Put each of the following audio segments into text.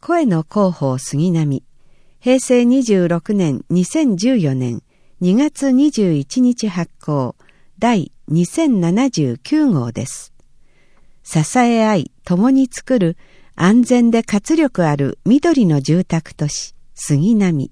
声の広報杉並、平成26年2014年2月21日発行第2079号です。支え合い共に作る安全で活力ある緑の住宅都市杉並。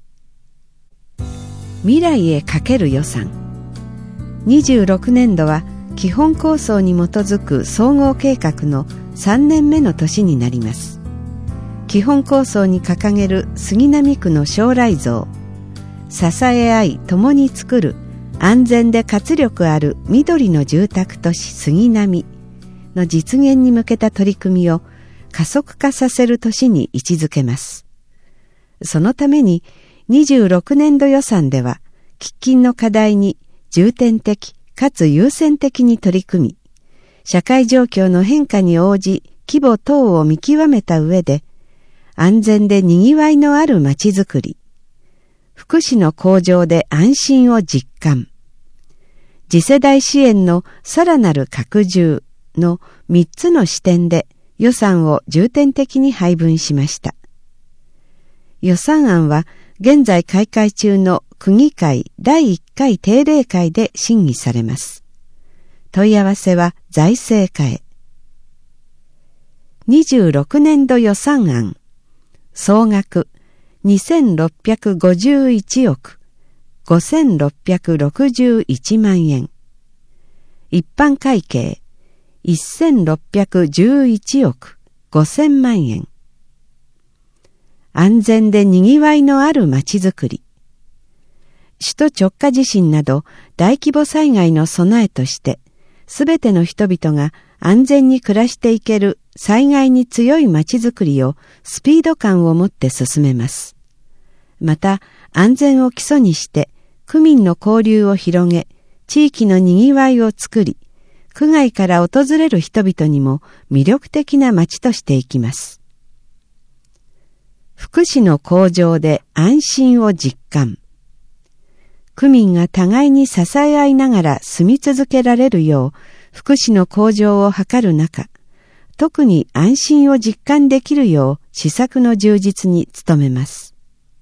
未来へかける予算。26年度は基本構想に基づく総合計画の3年目の年になります。基本構想に掲げる杉並区の将来像、支え合い共に作る安全で活力ある緑の住宅都市杉並の実現に向けた取り組みを加速化させる年に位置づけます。そのために26年度予算では喫緊の課題に重点的かつ優先的に取り組み、社会状況の変化に応じ規模等を見極めた上で、安全でにぎわいのあるまちづくり、福祉の向上で安心を実感、次世代支援のさらなる拡充の3つの視点で予算を重点的に配分しました。予算案は現在開会中の区議会第1回定例会で審議されます。問い合わせは財政課へ。26年度予算案。総額2651億5661万円。一般会計1611億5000万円。安全でにぎわいのあるまちづくり。首都直下地震など大規模災害の備えとして、すべての人々が安全に暮らしていける災害に強いまちづくりをスピード感を持って進めます。また、安全を基礎にして区民の交流を広げ、地域のにぎわいを作り、区外から訪れる人々にも魅力的な街としていきます。福祉の向上で安心を実感。区民が互いに支え合いながら住み続けられるよう福祉の向上を図る中、特に安心を実感できるよう施策の充実に努めます。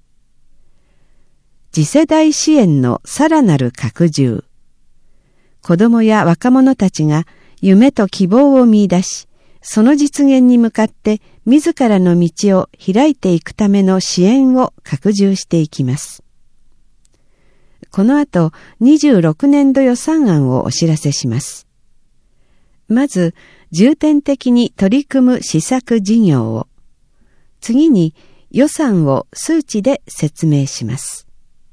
次世代支援のさらなる拡充。子どもや若者たちが夢と希望を見出し、その実現に向かって自らの道を開いていくための支援を拡充していきます。この後、26年度予算案をお知らせします。まず、重点的に取り組む施策事業を、次に予算を数値で説明します。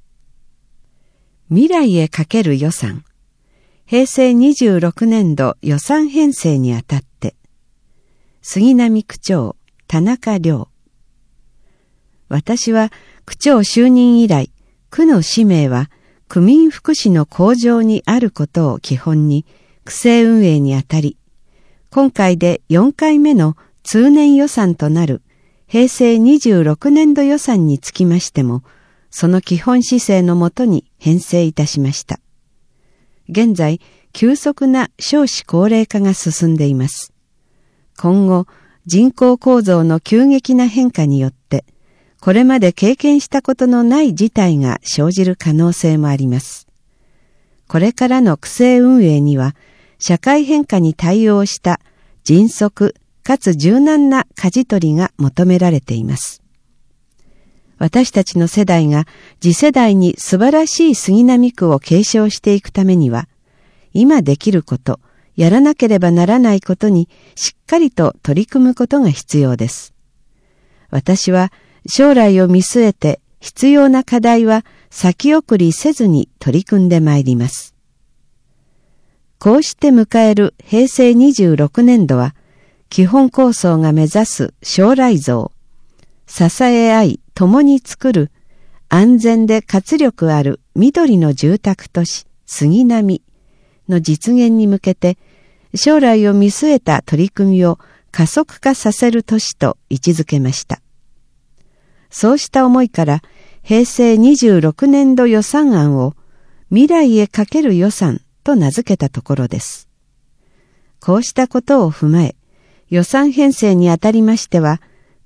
未来へかける予算。平成26年度予算編成にあたって、杉並区長、田中良。私は区長就任以来、区の使命は区民福祉の向上にあることを基本に区政運営にあたり、今回で4回目の通年予算となる平成26年度予算につきましても、その基本姿勢のもとに編成いたしました。現在、急速な少子高齢化が進んでいます。今後、人口構造の急激な変化によって、これまで経験したことのない事態が生じる可能性もあります。これからの区政運営には、社会変化に対応した迅速かつ柔軟な舵取りが求められています。私たちの世代が次世代に素晴らしい杉並区を継承していくためには、今できること、やらなければならないことにしっかりと取り組むことが必要です。私は将来を見据えて必要な課題は先送りせずに取り組んでまいります。こうして迎える平成26年度は、基本構想が目指す将来像、支え合い共に作る安全で活力ある緑の住宅都市杉並の実現に向けて、将来を見据えた取り組みを加速化させる年と位置づけました。そうした思いから平成26年度予算案を未来へかける予算と名付けたところです。こうしたことを踏まえ、予算編成にあたりましては、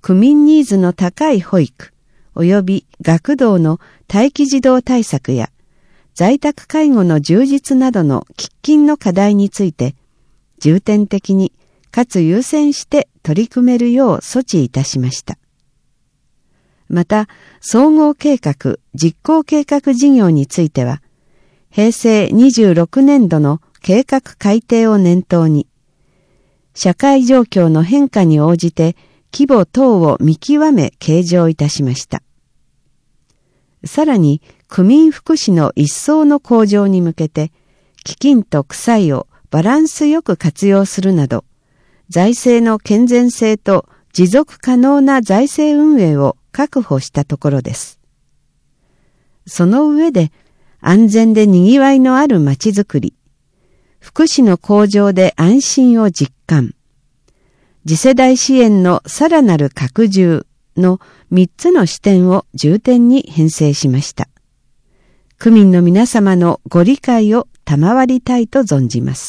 区民ニーズの高い保育及び学童の待機児童対策や在宅介護の充実などの喫緊の課題について重点的にかつ優先して取り組めるよう措置いたしました。また、総合計画・実行計画事業については、平成26年度の計画改定を念頭に、社会状況の変化に応じて規模等を見極め計上いたしました。さらに、区民福祉の一層の向上に向けて、基金と区債をバランスよく活用するなど、財政の健全性と持続可能な財政運営を確保したところです。その上で、安全でにぎわいのあるまちづくり、福祉の向上で安心を実感、次世代支援のさらなる拡充の3つの視点を重点に編成しました。区民の皆様のご理解を賜りたいと存じます。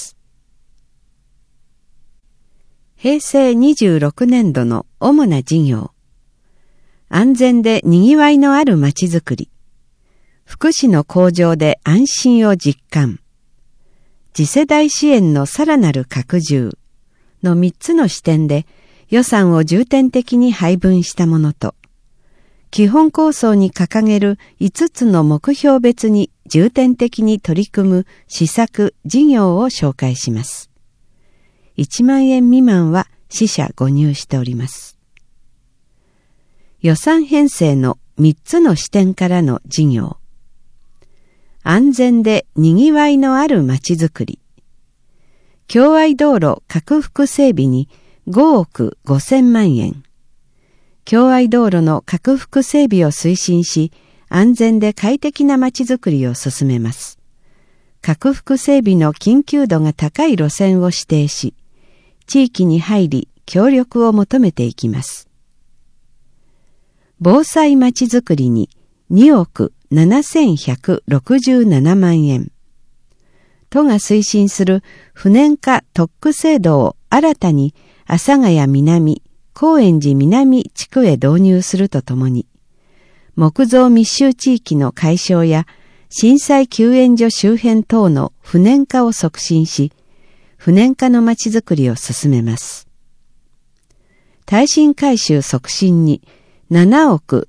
平成26年度の主な事業、安全でにぎわいのあるまちづくり、福祉の向上で安心を実感、次世代支援のさらなる拡充の3つの視点で予算を重点的に配分したものと、基本構想に掲げる5つの目標別に重点的に取り組む施策・事業を紹介します。1万円未満は四捨五入しております。予算編成の3つの視点からの事業。安全でにぎわいのあるまちづくり。共愛道路拡幅整備に5億5000万円。共愛道路の拡幅整備を推進し、安全で快適なまちづくりを進めます。拡幅整備の緊急度が高い路線を指定し、地域に入り協力を求めていきます。防災まちづくりに2億7167万円。都が推進する不燃化特区制度を新たに阿佐ヶ谷南、高円寺南地区へ導入するとともに、木造密集地域の解消や震災救援所周辺等の不燃化を促進し、不燃化のまちづくりを進めます。耐震改修促進に7億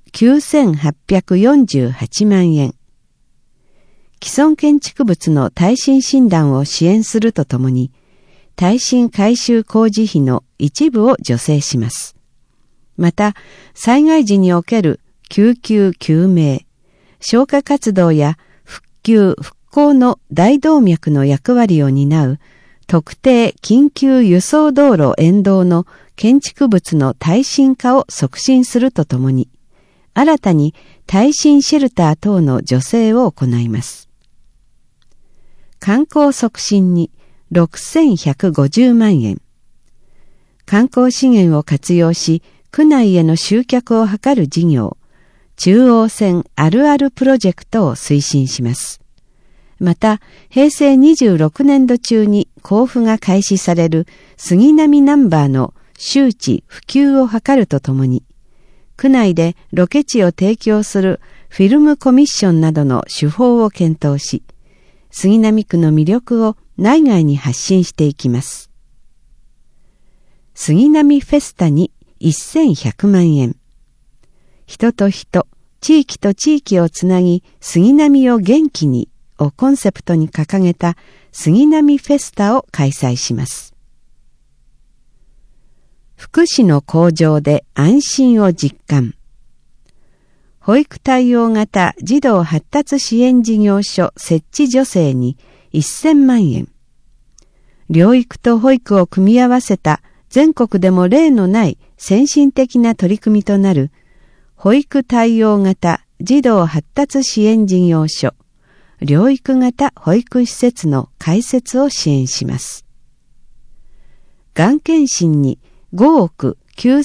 9848万円。既存建築物の耐震診断を支援するとともに、耐震改修工事費の一部を助成します。また、災害時における救急救命、消火活動や復旧復興の大動脈の役割を担う特定緊急輸送道路沿道の建築物の耐震化を促進するとともに、新たに耐震シェルター等の助成を行います。観光促進に6150万円。観光資源を活用し、区内への集客を図る事業、中央線あるあるプロジェクトを推進します。また、平成26年度中に交付が開始される杉並ナンバーの周知普及を図るとともに、区内でロケ地を提供するフィルムコミッションなどの手法を検討し、杉並区の魅力を内外に発信していきます。杉並フェスタに1100万円。人と人、地域と地域をつなぎ、杉並を元気にをコンセプトに掲げた杉並フェスタを開催します。福祉の向上で安心を実感。保育対応型児童発達支援事業所設置助成に1000万円。療育と保育を組み合わせた全国でも例のない先進的な取り組みとなる保育対応型児童発達支援事業所療育型保育施設の開設を支援します。がん検診に5億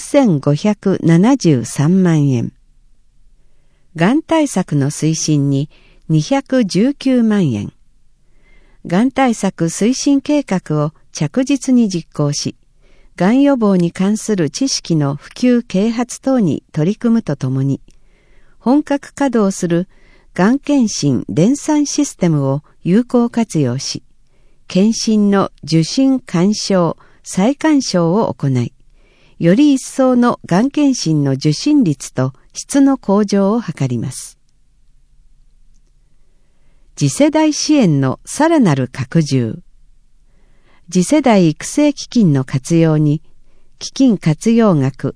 9573万円。がん対策の推進に219万円。がん対策推進計画を着実に実行し、 がん予防に関する知識の普及啓発等に取り組むとともに、本格稼働するがん検診電算システムを有効活用し、検診の受診勧奨、再勧奨を行い、より一層のがん検診の受診率と質の向上を図ります。次世代支援のさらなる拡充。次世代育成基金の活用に、基金活用額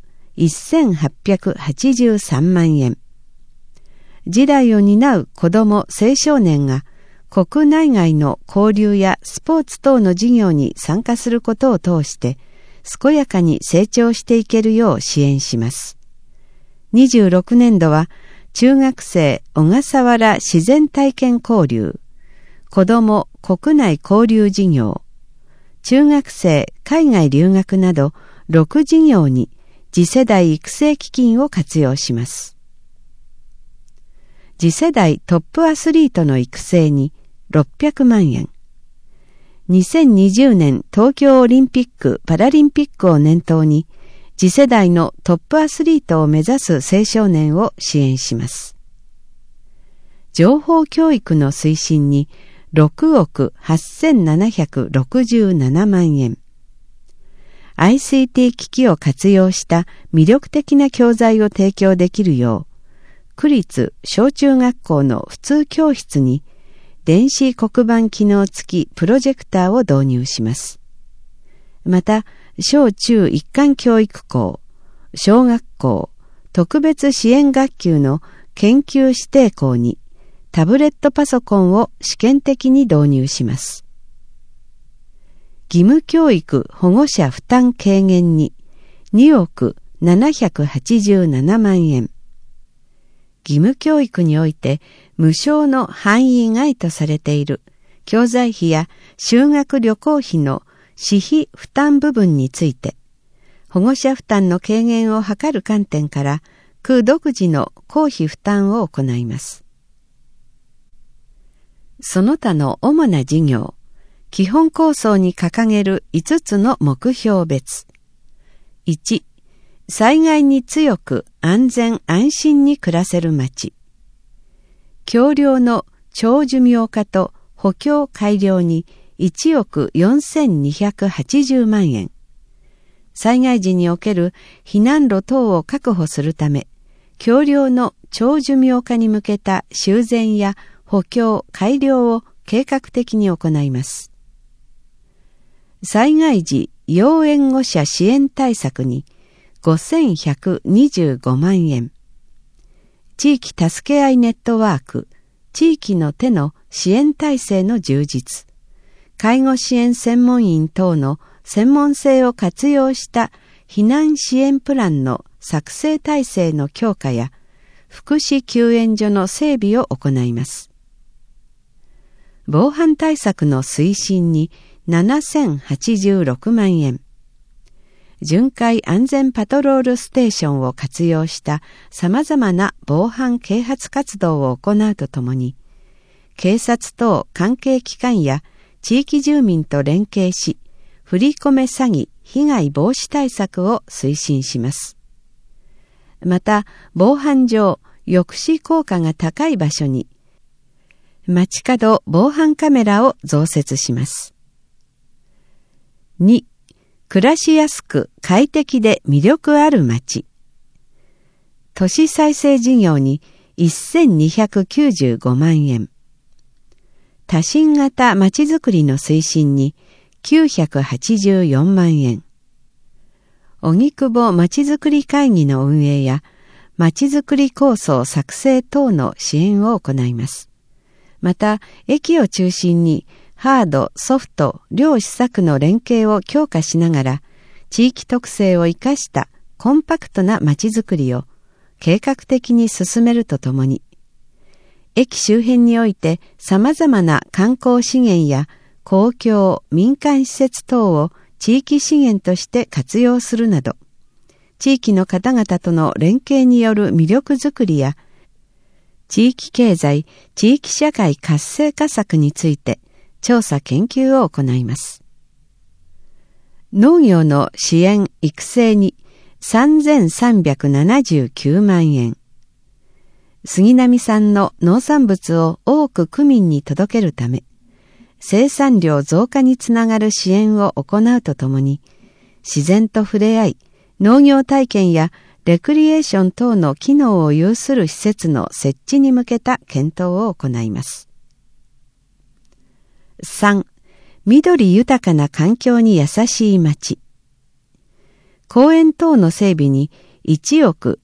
1883万円。次代を担う子ども・青少年が国内外の交流やスポーツ等の事業に参加することを通して、健やかに成長していけるよう支援します。26年度は、中学生小笠原自然体験交流、子ども国内交流事業、中学生海外留学など6事業に次世代育成基金を活用します。次世代トップアスリートの育成に600万円。2020年東京オリンピック・パラリンピックを念頭に、次世代のトップアスリートを目指す青少年を支援します。情報教育の推進に6億8767万円。ICT 機器を活用した魅力的な教材を提供できるよう、区立小中学校の普通教室に電子黒板機能付きプロジェクターを導入します。また、小中一貫教育校、小学校、特別支援学級の研究指定校にタブレットパソコンを試験的に導入します。義務教育保護者負担軽減に2億787万円。義務教育において無償の範囲外とされている教材費や修学旅行費の私費負担部分について、保護者負担の軽減を図る観点から、区独自の公費負担を行います。その他の主な事業、基本構想に掲げる5つの目標別。1、災害に強く安全安心に暮らせる町。橋梁の長寿命化と補強改良に1億4280万円。災害時における避難路等を確保するため、橋梁の長寿命化に向けた修繕や補強改良を計画的に行います。災害時要援護者支援対策に5125万円。地域助け合いネットワーク、地域の手の支援体制の充実。介護支援専門員等の専門性を活用した避難支援プランの作成体制の強化や福祉救援所の整備を行います。防犯対策の推進に7086万円。巡回安全パトロールステーションを活用した様々な防犯啓発活動を行うとともに、警察等関係機関や地域住民と連携し、振り込め詐欺被害防止対策を推進します。また、防犯上抑止効果が高い場所に、街角防犯カメラを増設します。2、暮らしやすく快適で魅力ある街。都市再生事業に1295万円。多神型まちづくりの推進に984万円。荻窪まちづくり会議の運営やまちづくり構想作成等の支援を行います。また、駅を中心にハード、ソフト、両施策の連携を強化しながら、地域特性を生かしたコンパクトなまちづくりを計画的に進めるとともに、駅周辺において様々な観光資源や公共・民間施設等を地域資源として活用するなど、地域の方々との連携による魅力づくりや、地域経済・地域社会活性化策について調査研究を行います。 農業の支援育成に3379万円。杉並産の農産物を多く区民に届けるため、生産量増加につながる支援を行うとともに、自然と触れ合い、農業体験やレクリエーション等の機能を有する施設の設置に向けた検討を行います。3. 緑豊かな環境に優しい町。公園等の整備に1億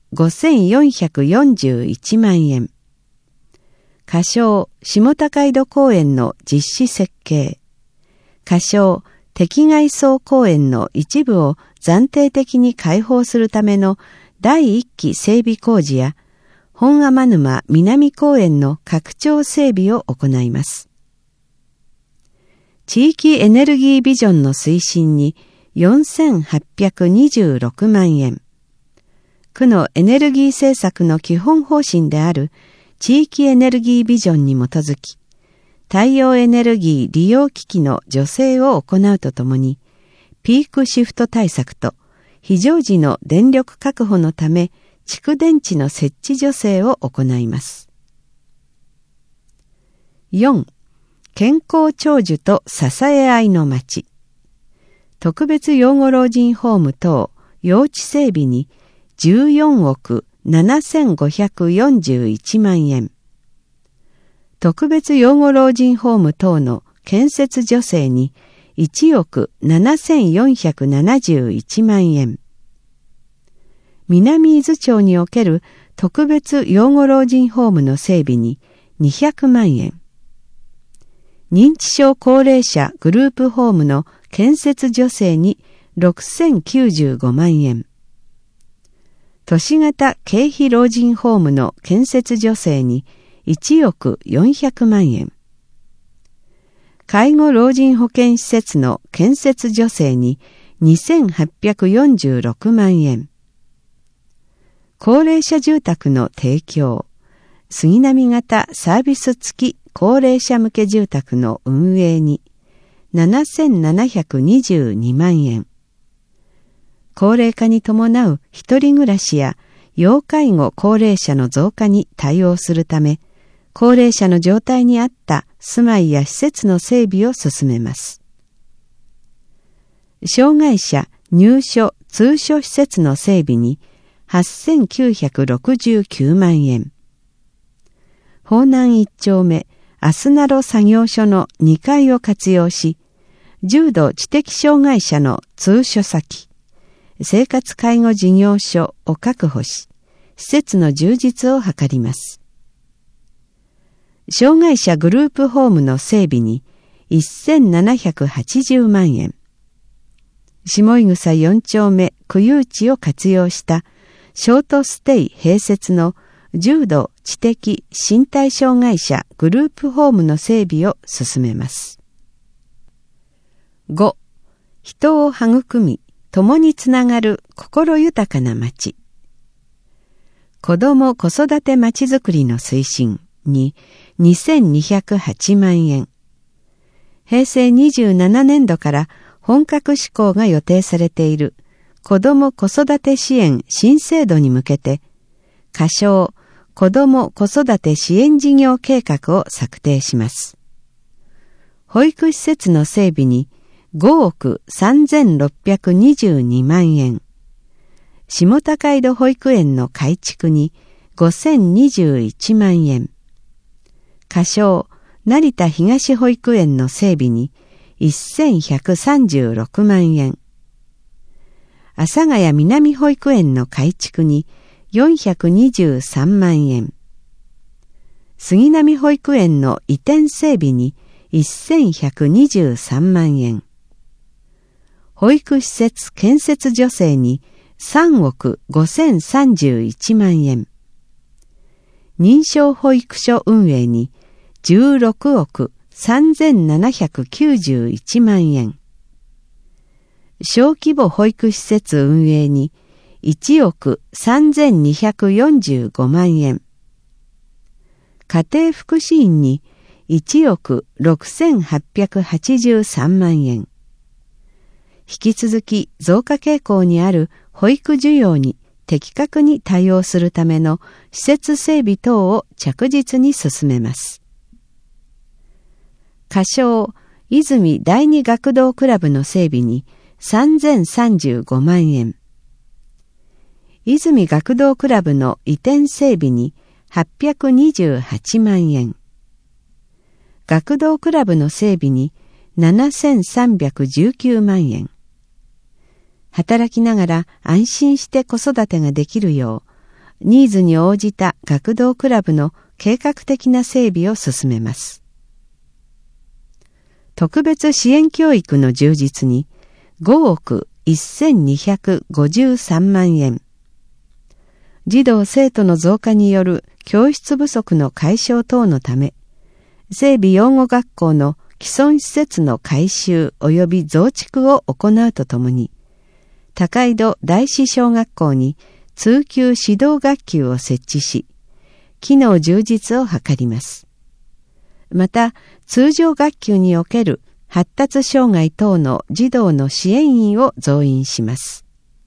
5441万円。仮称下高井戸公園の実施設計。仮称敵外荘公園の一部を暫定的に開放するための第1期整備工事や本天沼南公園の拡張整備を行います。地域エネルギービジョンの推進に4826万円。区のエネルギー政策の基本方針である地域エネルギービジョンに基づき、太陽エネルギー利用機器の助成を行うとともに、ピークシフト対策と非常時の電力確保のため、蓄電池の設置助成を行います。4. 健康長寿と支え合いの町。特別養護老人ホーム等用地整備に14億7541万円。特別養護老人ホーム等の建設助成に1億7471万円。南伊豆町における特別養護老人ホームの整備に200万円。認知症高齢者グループホームの建設助成に6095万円。都市型経費老人ホームの建設助成に1億400万円。介護老人保健施設の建設助成に2846万円。高齢者住宅の提供、杉並型サービス付き高齢者向け住宅の運営に7722万円。高齢化に伴う一人暮らしや要介護高齢者の増加に対応するため、高齢者の状態に合った住まいや施設の整備を進めます。障害者入所通所施設の整備に8969万円。方南一丁目アスナロ作業所の2階を活用し、重度知的障害者の通所先、生活介護事業所を確保し、施設の充実を図ります。障害者グループホームの整備に1780万円。下井草4丁目区有地を活用したショートステイ併設の重度知的身体障害者グループホームの整備を進めます。5. 人を育み、共につながる心豊かな町。子ども子育てまちづくりの推進に2208万円。平成27年度から本格施行が予定されている子ども子育て支援新制度に向けて、仮称子ども子育て支援事業計画を策定します。保育施設の整備に5億3622万円。下高井戸保育園の改築に5021万円。仮称成田東保育園の整備に1136万円。阿佐ヶ谷南保育園の改築に423万円。杉並保育園の移転整備に1123万円。保育施設建設助成に3億5031万円。認証保育所運営に16億3791万円。小規模保育施設運営に1億3245万円。家庭福祉院に1億6883万円。 引き続き増加傾向にある保育需要に的確に対応するための施設整備等を着実に進めます。仮称泉第二学童クラブの整備に3035万円。泉学童クラブの移転整備に828万円。学童クラブの整備に7319万円。働きながら安心して子育てができるよう、ニーズに応じた学童クラブの計画的な整備を進めます。特別支援教育の充実に5億1253万円。児童生徒の増加による教室不足の解消等のため、整備養護学校の既存施設の改修及び増築を行うとともに、高井戸第四小学校に通級指導学級を設置し、機能充実を図ります。また、通常学級における発達障害等の児童の支援員を増員します。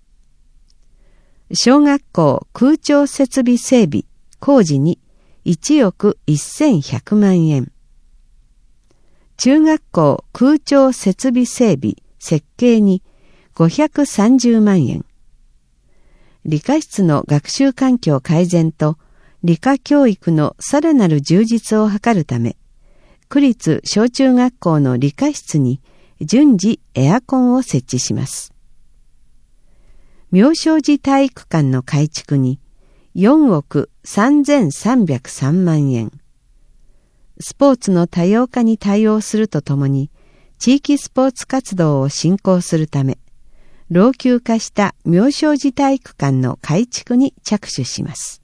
小学校空調設備整備工事に1億1100万円。中学校空調設備整備設計に530万円。理科室の学習環境改善と理科教育のさらなる充実を図るため、区立小中学校の理科室に順次エアコンを設置します。妙正寺体育館の改築に4億3303万円。スポーツの多様化に対応するとともに、地域スポーツ活動を振興するため、老朽化した妙正寺体育館の改築に着手します。